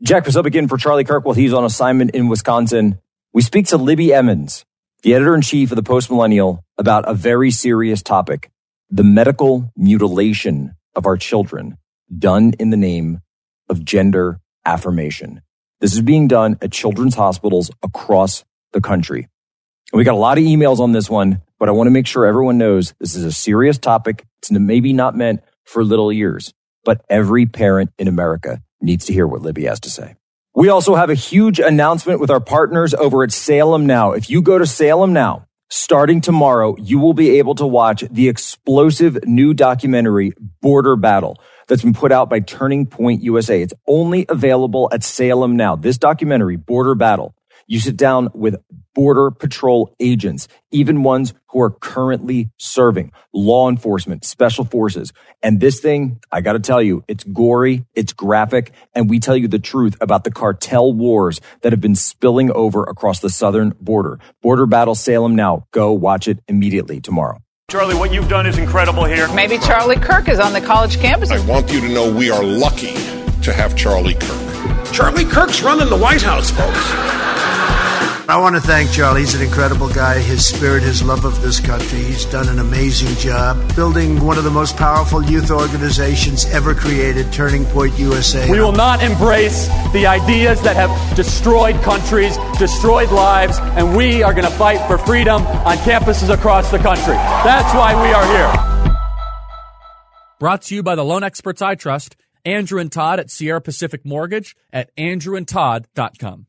Jack Posobiec in for Charlie Kirk while he's on assignment in Wisconsin. We speak to Libby Emmons, the editor-in-chief of the Post Millennial, about a very serious topic, the medical mutilation of our children done in the name of gender affirmation. This is being done at children's hospitals across the country. And we got a lot of emails on this one, but I want to make sure everyone knows this is a serious topic. It's maybe not meant for little ears, but every parent in America needs to hear what Libby has to say. We also have a huge announcement with our partners over at Salem Now. If you go to Salem Now, starting tomorrow, you will be able to watch the explosive new documentary, Border Battle, that's been put out by Turning Point USA. It's only available at Salem Now. This documentary, Border Battle, you sit down with Border Patrol agents, even ones who are currently serving, law enforcement, special forces. And this thing, I got to tell you, it's gory, it's graphic, and we tell you the truth about the cartel wars that have been spilling over across the southern border. Border Battle, Salem Now. Go watch it immediately tomorrow. Charlie, what you've done is incredible here. Maybe Charlie Kirk is on the college campus. I want you to know we are lucky to have Charlie Kirk. Charlie Kirk's running the White House, folks. I want to thank Charlie. He's an incredible guy. His spirit, his love of this country. He's done an amazing job building one of the most powerful youth organizations ever created, Turning Point USA. We will not embrace the ideas that have destroyed countries, destroyed lives, and we are going to fight for freedom on campuses across the country. That's why we are here. Brought to you by the loan experts I trust, Andrew and Todd at Sierra Pacific Mortgage at andrewandtodd.com.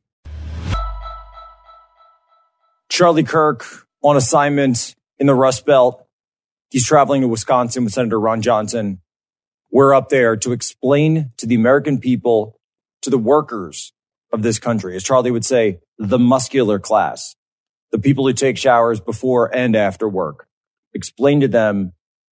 Charlie Kirk on assignment in the Rust Belt. He's traveling to Wisconsin with Senator Ron Johnson. We're up there to explain to the American people, to the workers of this country, as Charlie would say, the muscular class, the people who take showers before and after work. Explain to them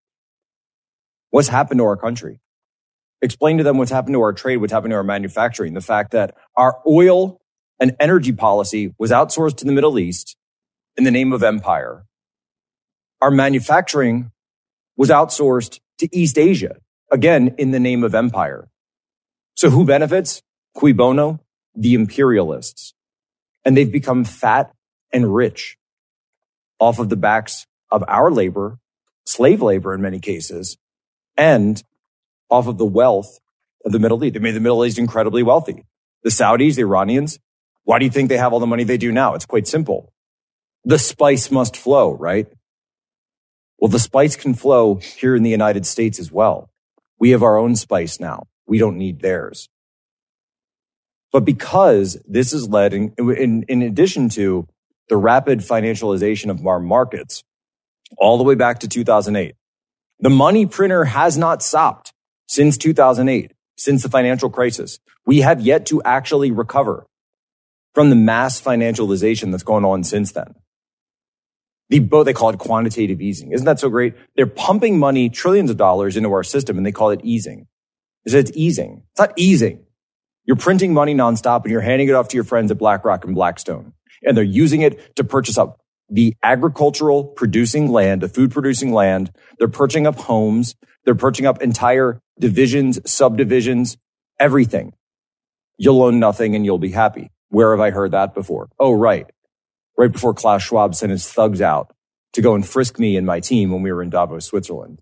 what's happened to our country. Explain to them what's happened to our trade, what's happened to our manufacturing, the fact that our oil and energy policy was outsourced to the Middle East in the name of empire. Our manufacturing was outsourced to East Asia, again, in the name of empire. So who benefits? Cui bono? The imperialists. And they've become fat and rich off of the backs of our labor, slave labor in many cases, and off of the wealth of the Middle East. They made the Middle East incredibly wealthy. The Saudis, the Iranians, why do you think they have all the money they do now? It's quite simple. The spice must flow, right? Well, the spice can flow here in the United States as well. We have our own spice now. We don't need theirs. But because this is led, in addition to the rapid financialization of our markets, all the way back to 2008, the money printer has not stopped since 2008, since the financial crisis. We have yet to actually recover from the mass financialization that's going on since then. They call it quantitative easing. Isn't that so great? They're pumping money, trillions of dollars into our system, and they call it easing. They say it's easing. It's not easing. You're printing money nonstop, and you're handing it off to your friends at BlackRock and Blackstone. And they're using it to purchase up the agricultural producing land, the food producing land. They're purchasing up homes. They're purchasing up entire divisions, subdivisions, everything. You'll own nothing and you'll be happy. Where have I heard that before? Oh, right. Right before Klaus Schwab sent his thugs out to go and frisk me and my team when we were in Davos, Switzerland.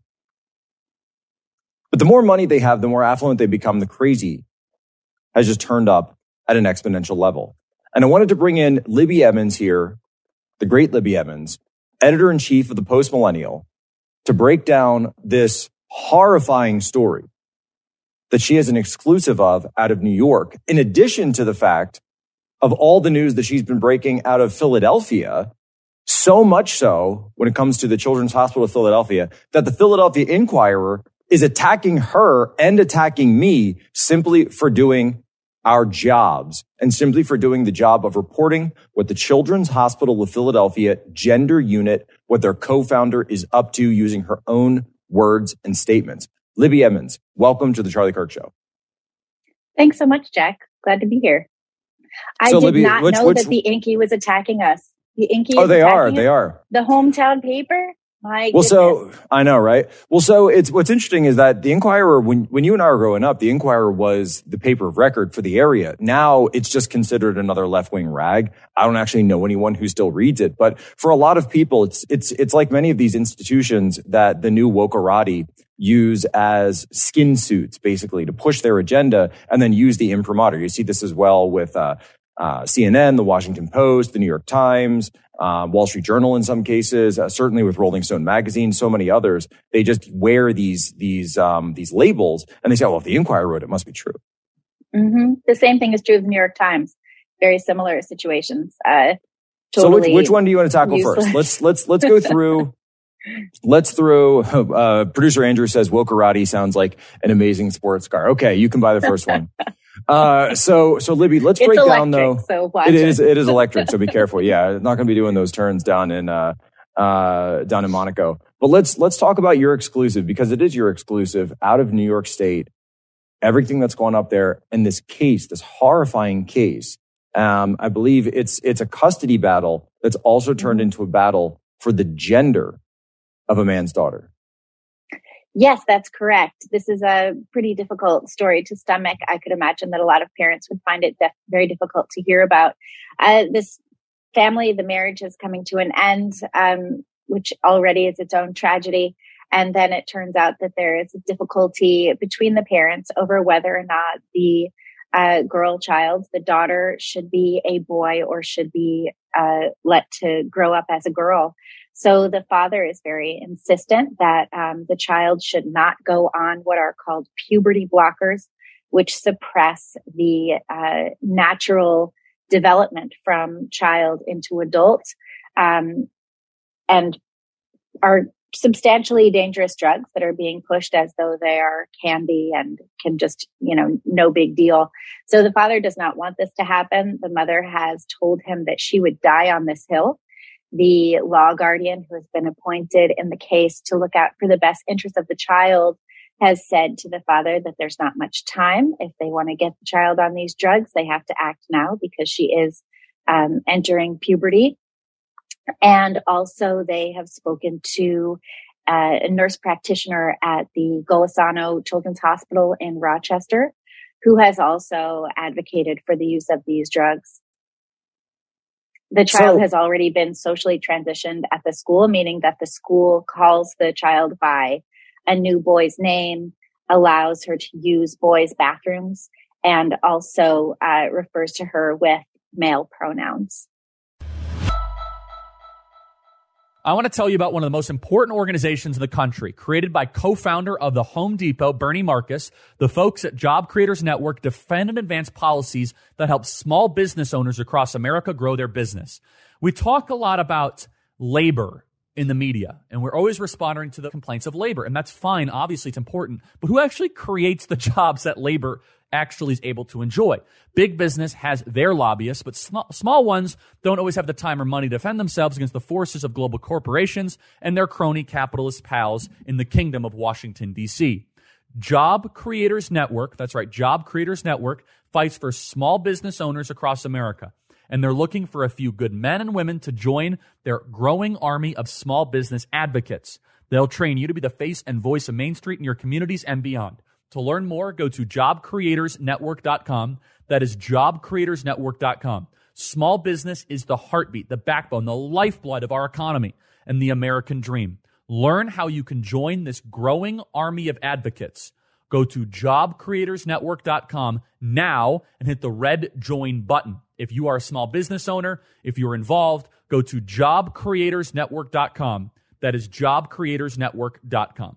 But the more money they have, the more affluent they become. The crazy has just turned up at an exponential level. And I wanted to bring in Libby Emmons here, the great Libby Emmons, editor-in-chief of the Post Millennial, to break down this horrifying story that she has an exclusive of out of New York, in addition to the fact of all the news that she's been breaking out of Philadelphia, so much so when it comes to the Children's Hospital of Philadelphia, that the Philadelphia Inquirer is attacking her and attacking me simply for doing our jobs and simply for doing the job of reporting what the Children's Hospital of Philadelphia gender unit, what their co-founder is up to, using her own words and statements. Libby Emmons, welcome to the Charlie Kirk Show. Thanks so much, Jack. Glad to be here. I did Libby, not know that the Inky was attacking us. The Inky they are. The hometown paper? So I know, right? Well, so what's interesting is that the Inquirer, when you and I were growing up, the Inquirer was the paper of record for the area. Now it's just considered another left-wing rag. I don't actually know anyone who still reads it, but for a lot of people, it's like many of these institutions that the new wokerati use as skin suits, basically, to push their agenda and then use the imprimatur. You see this as well with CNN, the Washington Post, the New York Times, Wall Street Journal in some cases, certainly with Rolling Stone magazine, so many others. They just wear these labels and they say, well, if the Inquirer wrote it, must be true. Mm-hmm. The same thing is true of the New York Times. Very similar situations. Totally. So which one do you want to tackle first? Let's go through. Producer Andrew says Wokerati sounds like an amazing sports car. Okay, you can buy the first one. So Libby, let's break down though. So it is electric, so be careful. Yeah, not going to be doing those turns down in Monaco. But let's talk about your exclusive, because it is your exclusive out of New York State. Everything that's gone up there in this case, this horrifying case. I believe it's a custody battle that's also turned into a battle for the gender of a man's daughter. Yes, that's correct. This is a pretty difficult story to stomach. I could imagine that a lot of parents would find it very difficult to hear about. This family, the marriage is coming to an end, which already is its own tragedy. And then it turns out that there is a difficulty between the parents over whether or not the girl child, the daughter, should be a boy or should be let to grow up as a girl. So the father is very insistent that the child should not go on what are called puberty blockers, which suppress the natural development from child into adult, and are substantially dangerous drugs that are being pushed as though they are candy and can just, no big deal. So the father does not want this to happen. The mother has told him that she would die on this hill. The law guardian who has been appointed in the case to look out for the best interest of the child has said to the father that there's not much time. If they want to get the child on these drugs, they have to act now because she is entering puberty. And also they have spoken to a nurse practitioner at the Golisano Children's Hospital in Rochester, who has also advocated for the use of these drugs. The child has already been socially transitioned at the school, meaning that the school calls the child by a new boy's name, allows her to use boys' bathrooms, and also refers to her with male pronouns. I want to tell you about one of the most important organizations in the country, created by co-founder of the Home Depot, Bernie Marcus. The folks at Job Creators Network defend and advance policies that help small business owners across America grow their business. We talk a lot about labor in the media, and we're always responding to the complaints of labor, and that's fine. Obviously, it's important. But who actually creates the jobs that labor actually is able to enjoy? Big business has their lobbyists, but small ones don't always have the time or money to defend themselves against the forces of global corporations and their crony capitalist pals in the kingdom of Washington, D.C. Job Creators Network, that's right, Job Creators Network, fights for small business owners across America. And they're looking for a few good men and women to join their growing army of small business advocates. They'll train you to be the face and voice of Main Street in your communities and beyond. To learn more, go to jobcreatorsnetwork.com. That is jobcreatorsnetwork.com. Small business is the heartbeat, the backbone, the lifeblood of our economy and the American dream. Learn how you can join this growing army of advocates. Go to jobcreatorsnetwork.com now and hit the red join button. If you are a small business owner, if you're involved, go to jobcreatorsnetwork.com. That is jobcreatorsnetwork.com.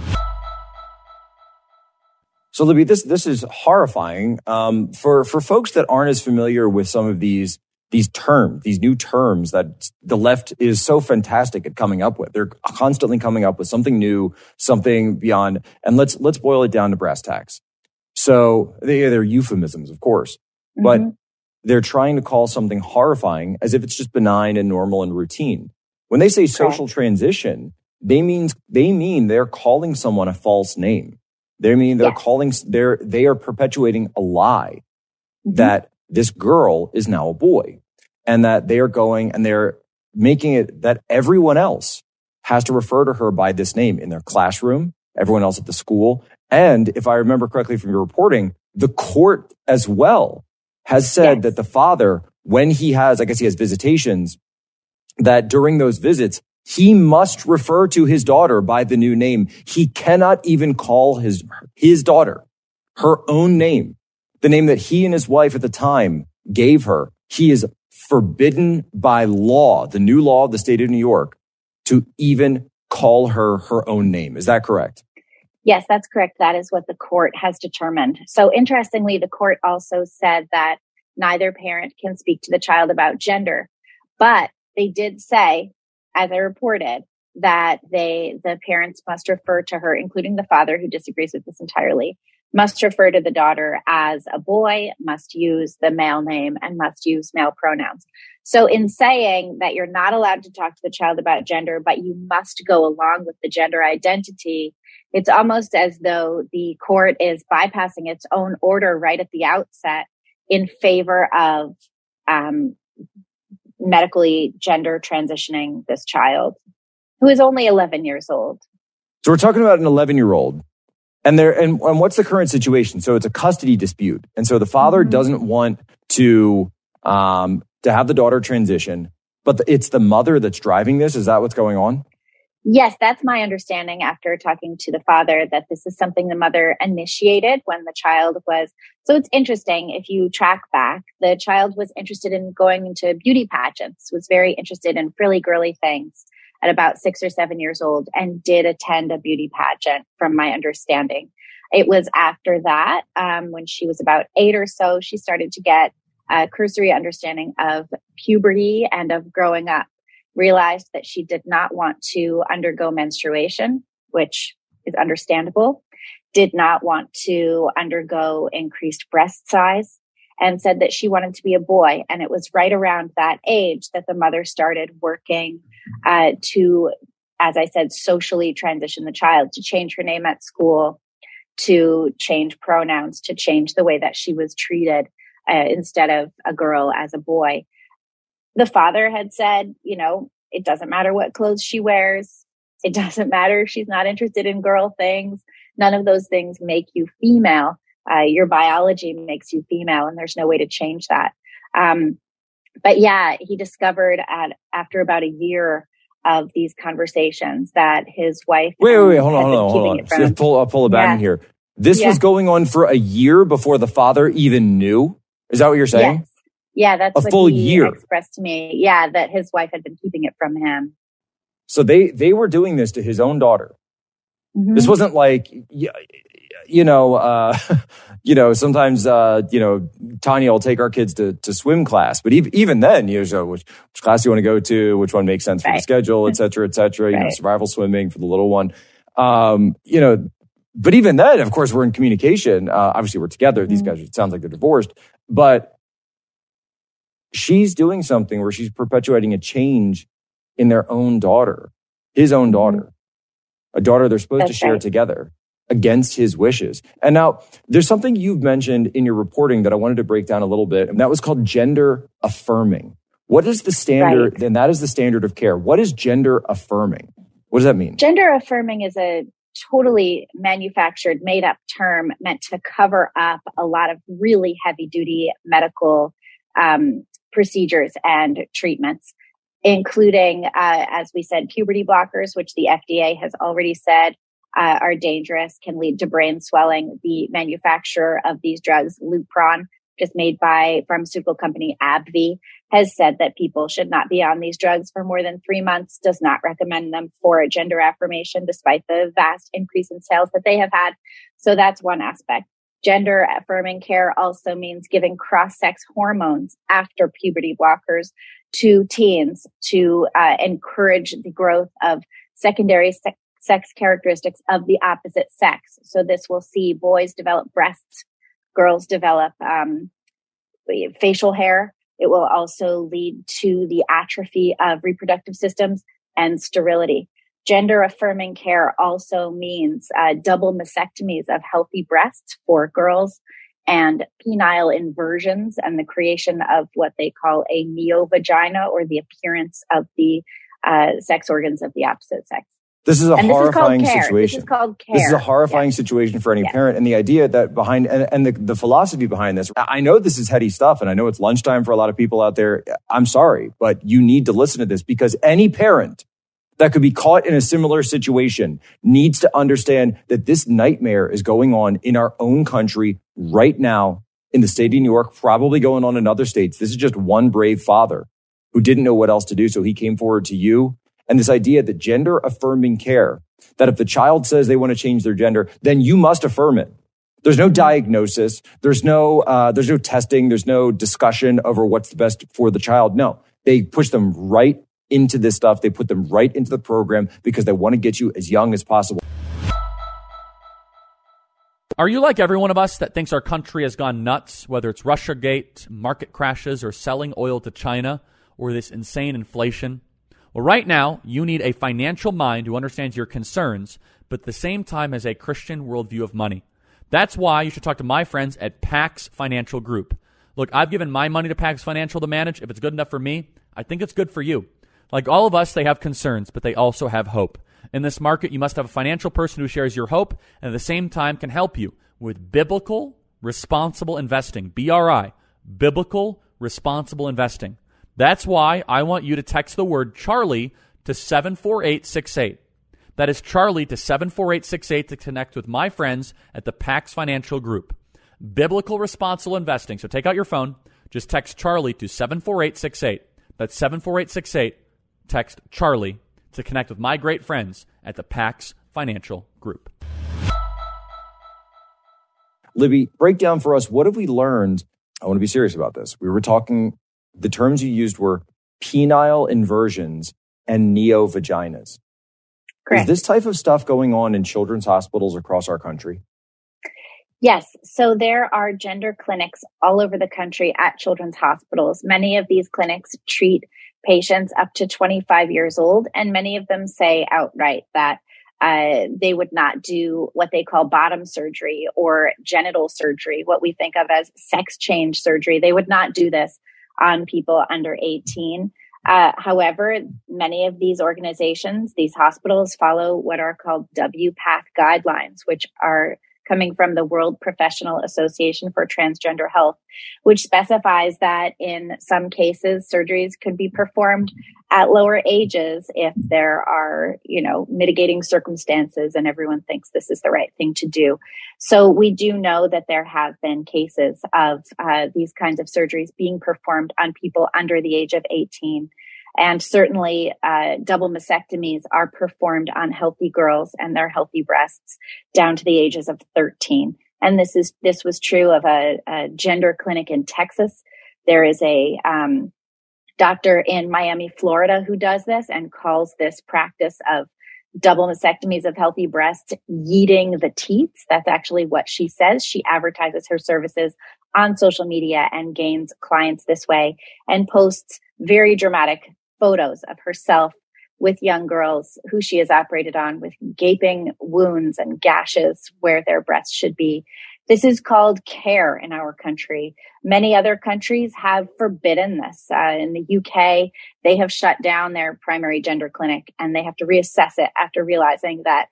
So, Libby, this is horrifying for folks that aren't as familiar with some of these terms, these new terms that the left is so fantastic at coming up with. They're constantly coming up with something new, something beyond. And let's boil it down to brass tacks. So they're euphemisms, of course, but they're trying to call something horrifying as if it's just benign and normal and routine. When they say social transition, they mean they're calling someone a false name. They mean they are perpetuating a lie that this girl is now a boy, and that they are going and they're making it that everyone else has to refer to her by this name in their classroom, everyone else at the school. And if I remember correctly from your reporting, the court as well has said that the father, when he has, I guess he has visitations, that during those visits, he must refer to his daughter by the new name. He cannot even call his daughter her own name, the name that he and his wife at the time gave her. He is forbidden by law, the new law of the state of New York, to even call her her own name. Is that correct? Yes, that's correct. That is what the court has determined. So interestingly, the court also said that neither parent can speak to the child about gender, but they did say, as I reported, that the parents must refer to her, including the father who disagrees with this entirely, must refer to the daughter as a boy, must use the male name, and must use male pronouns. So in saying that you're not allowed to talk to the child about gender, but you must go along with the gender identity, it's almost as though the court is bypassing its own order right at the outset in favor of medically gender transitioning this child, who is only 11 years old. So we're talking about an 11-year-old. And what's the current situation? So it's a custody dispute. And so the father doesn't want to have the daughter transition, but it's the mother that's driving this. Is that what's going on? Yes, that's my understanding after talking to the father, that this is something the mother initiated when the child was. So it's interesting. If you track back, the child was interested in going into beauty pageants, was very interested in frilly girly things at about 6 or 7 years old, and did attend a beauty pageant from my understanding. It was after that, when she was about 8 or so, she started to get a cursory understanding of puberty and of growing up. Realized that she did not want to undergo menstruation, which is understandable, did not want to undergo increased breast size, and said that she wanted to be a boy. And it was right around that age that the mother started working to, as I said, socially transition the child, to change her name at school, to change pronouns, to change the way that she was treated instead of a girl as a boy. The father had said, it doesn't matter what clothes she wears. It doesn't matter if she's not interested in girl things. None of those things make you female. Your biology makes you female, and there's no way to change that. But yeah, he discovered after about a year of these conversations that his wife... Wait, hold on. I'll pull it back in here. This was going on for a year before the father even knew? Is that what you're saying? Yes. Yeah, that's a full year expressed to me. Yeah, that his wife had been keeping it from him. So they were doing this to his own daughter. Mm-hmm. This wasn't like, sometimes, Tanya will take our kids to swim class. But even then, so which class do you want to go to? Which one makes sense for the schedule, et cetera, et cetera. Right. Survival swimming for the little one. But even then, of course, we're in communication. Obviously, we're together. These guys, it sounds like they're divorced. But she's doing something where she's perpetuating a change in their own daughter, his own daughter, a daughter they're supposed to share together against his wishes. And now there's something you've mentioned in your reporting that I wanted to break down a little bit, and that was called gender affirming. What is the standard? Right. And that is the standard of care. What is gender affirming? What does that mean? Gender affirming is a totally manufactured, made up term meant to cover up a lot of really heavy duty medical procedures and treatments, including, as we said, puberty blockers, which the FDA has already said are dangerous, can lead to brain swelling. The manufacturer of these drugs, Lupron, just made by pharmaceutical company AbbVie, has said that people should not be on these drugs for more than 3 months, does not recommend them for gender affirmation, despite the vast increase in sales that they have had. So that's one aspect. Gender affirming care also means giving cross-sex hormones after puberty blockers to teens to encourage the growth of secondary sex characteristics of the opposite sex. So this will see boys develop breasts, girls develop facial hair. It will also lead to the atrophy of reproductive systems and sterility. Gender affirming care also means double mastectomies of healthy breasts for girls and penile inversions and the creation of what they call a neovagina, or the appearance of the sex organs of the opposite sex. This is a horrifying situation. This is called care. This is a horrifying situation for any parent. And the idea that behind, and the philosophy behind this, I know this is heady stuff, and I know it's lunchtime for a lot of people out there. I'm sorry, but you need to listen to this, because any parent that could be caught in a similar situation needs to understand that this nightmare is going on in our own country right now, in the state of New York, probably going on in other states. This is just one brave father who didn't know what else to do, so he came forward to you. And this idea that gender affirming care, that if the child says they want to change their gender, then you must affirm it. There's no diagnosis. There's no testing. There's no discussion over what's the best for the child. No, they push them right into this stuff. They put them right into the program because they want to get you as young as possible. Are you like every one of us that thinks our country has gone nuts, whether it's Russiagate, market crashes, or selling oil to China, or this insane inflation? Well, right now, you need a financial mind who understands your concerns, but at the same time has a Christian worldview of money. That's why you should talk to my friends at Pax Financial Group. Look, I've given my money to Pax Financial to manage. If it's good enough for me, I think it's good for you. Like all of us, they have concerns, but they also have hope. In this market, you must have a financial person who shares your hope and at the same time can help you with biblical, responsible investing. BRI, biblical, responsible investing. That's why I want you to text the word Charlie to 74868. That is Charlie to 74868 to connect with my friends at the Pax Financial Group. Biblical responsible investing. So take out your phone. Just text Charlie to 74868. That's 74868. Text Charlie to connect with my great friends at the Pax Financial Group. Libby, break down for us, what have we learned? I want to be serious about this. We were talking, the terms you used were penile inversions and neovaginas. Correct. Is this type of stuff going on in children's hospitals across our country? Yes. So there are gender clinics all over the country at children's hospitals. Many of these clinics treat patients up to 25 years old, and many of them say outright that they would not do what they call bottom surgery or genital surgery, what we think of as sex change surgery. They would not do this on people under 18. However, many of these organizations, these hospitals, follow what are called WPATH guidelines, which are coming from the World Professional Association for Transgender Health, which specifies that in some cases, surgeries could be performed at lower ages if there are, mitigating circumstances and everyone thinks this is the right thing to do. So we do know that there have been cases of these kinds of surgeries being performed on people under the age of 18. And certainly double mastectomies are performed on healthy girls and their healthy breasts down to the ages of 13. And this was true of a gender clinic in Texas. There is a doctor in Miami, Florida, who does this and calls this practice of double mastectomies of healthy breasts yeeting the teats. That's actually what she says. She advertises her services on social media and gains clients this way and posts very dramatic photos of herself with young girls who she has operated on with gaping wounds and gashes where their breasts should be. This is called care in our country. Many other countries have forbidden this. In the UK, they have shut down their primary gender clinic and they have to reassess it after realizing that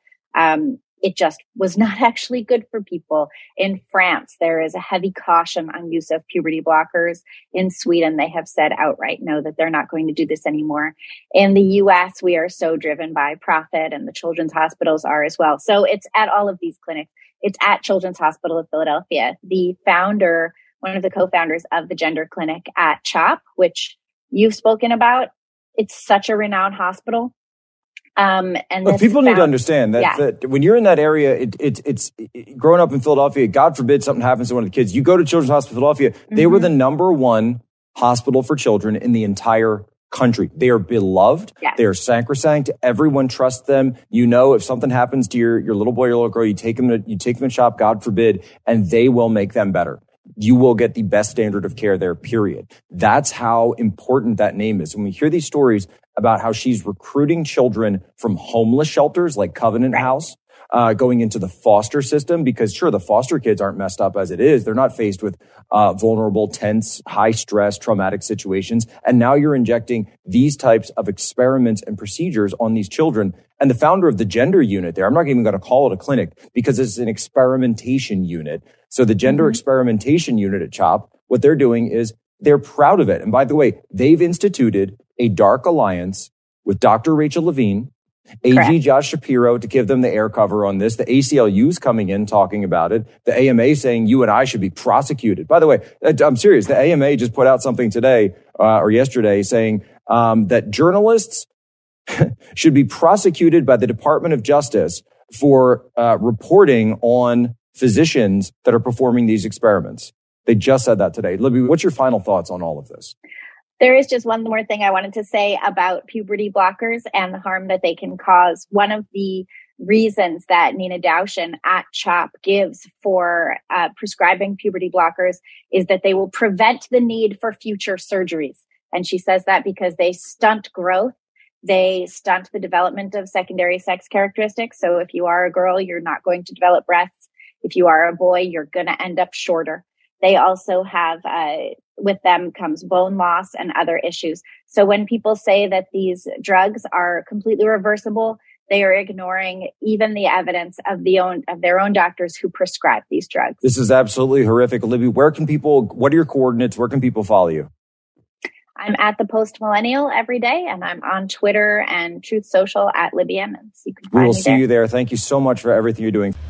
it just was not actually good for people. In France, there is a heavy caution on use of puberty blockers. In Sweden, they have said outright no, that they're not going to do this anymore. In the US, we are so driven by profit, and the children's hospitals are as well. So it's at all of these clinics. It's at Children's Hospital of Philadelphia. The founder, one of the co-founders of the gender clinic at CHOP, which you've spoken about, it's such a renowned hospital. And people need to understand that when you're in that area, it's growing up in Philadelphia, God forbid something happens to one of the kids. You go to Children's Hospital of Philadelphia, they were the number one hospital for children in the entire country. They are beloved. Yes. They are sacrosanct. Everyone trusts them. If something happens to your little boy or little girl, you take them to CHOP, God forbid, and they will make them better. You will get the best standard of care there, period. That's how important that name is. When we hear these stories about how she's recruiting children from homeless shelters like Covenant House, going into the foster system, because sure, the foster kids aren't messed up as it is. They're not faced with vulnerable, tense, high stress, traumatic situations. And now you're injecting these types of experiments and procedures on these children. And the founder of the gender unit there, I'm not even going to call it a clinic because it's an experimentation unit. So the gender experimentation unit at CHOP, what they're doing is they're proud of it. And by the way, they've instituted a dark alliance with Dr. Rachel Levine, AG Correct. Josh Shapiro to give them the air cover on this. The ACLU's coming in talking about it. The AMA saying you and I should be prosecuted. By the way, I'm serious. The AMA just put out something today or yesterday saying that journalists should be prosecuted by the Department of Justice for reporting on physicians that are performing these experiments. They just said that today. Libby, what's your final thoughts on all of this? There is just one more thing I wanted to say about puberty blockers and the harm that they can cause. One of the reasons that Nina Daushin at CHOP gives for prescribing puberty blockers is that they will prevent the need for future surgeries. And she says that because they stunt growth. They stunt the development of secondary sex characteristics. So if you are a girl, you're not going to develop breasts. If you are a boy, you're going to end up shorter. They also have, with them comes bone loss and other issues. So when people say that these drugs are completely reversible, they are ignoring even the evidence of their own doctors who prescribe these drugs. This is absolutely horrific. Libby, what are your coordinates? Where can people follow you? I'm at the Post Millennial every day, and I'm on Twitter and Truth Social at Libby Emmons. You can find We will me see there. you there. Thank you so much for everything you're doing.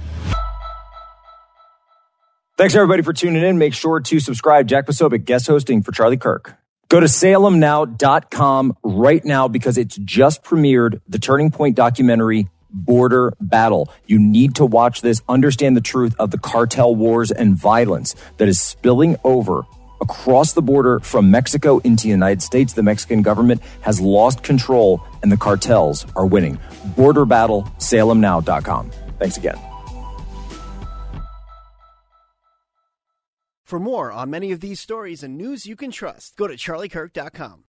Thanks, everybody, for tuning in. Make sure to subscribe. Jack Posobiec, guest hosting for Charlie Kirk. Go to salemnow.com right now because it's just premiered the Turning Point documentary, Border Battle. You need to watch this, understand the truth of the cartel wars and violence that is spilling over across the border from Mexico into the United States. The Mexican government has lost control and the cartels are winning. Border Battle, salemnow.com. Thanks again. For more on many of these stories and news you can trust, go to charliekirk.com.